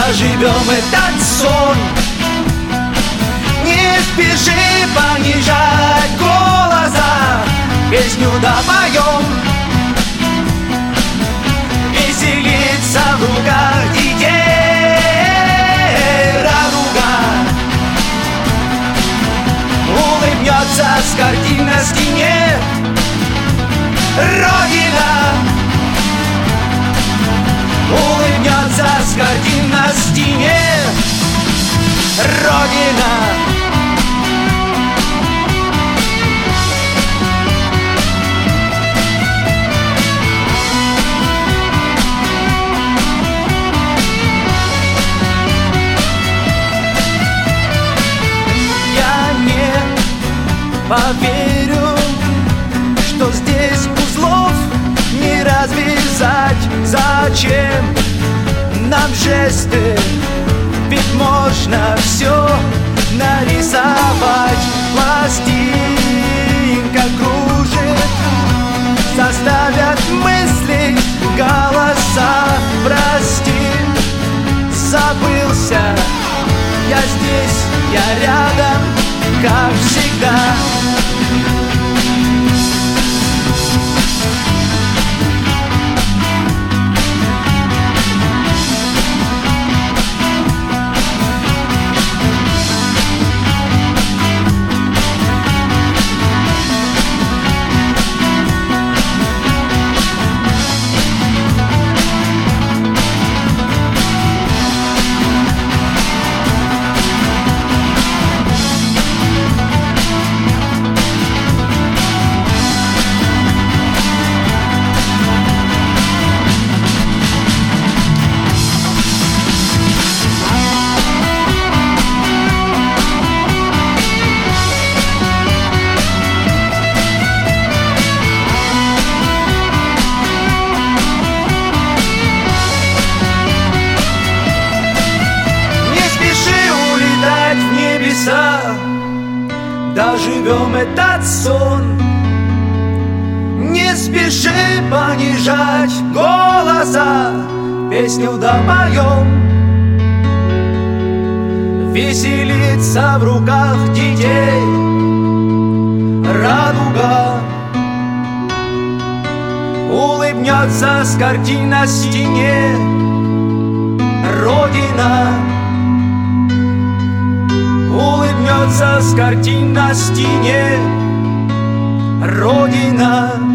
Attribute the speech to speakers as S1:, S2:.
S1: доживем этот сон. Не спеши понижать голоса, песню допоем. Веселиться в руках детей радуга. Улыбнется с картин на стене Родина. Улыбнется с картин на стене Родина. Поверю, что здесь узлов не развязать. Зачем нам жесты? Ведь можно все нарисовать. Пластинка кружит, заставят мысли голоса. Прости, забылся, я здесь, я рядом, как всегда. Доживем этот сон. Не спеши понижать голоса, песню допоем. Веселиться в руках детей радуга. Улыбнется с картин на стене Родина. Улыбнется с картин на стене Родина.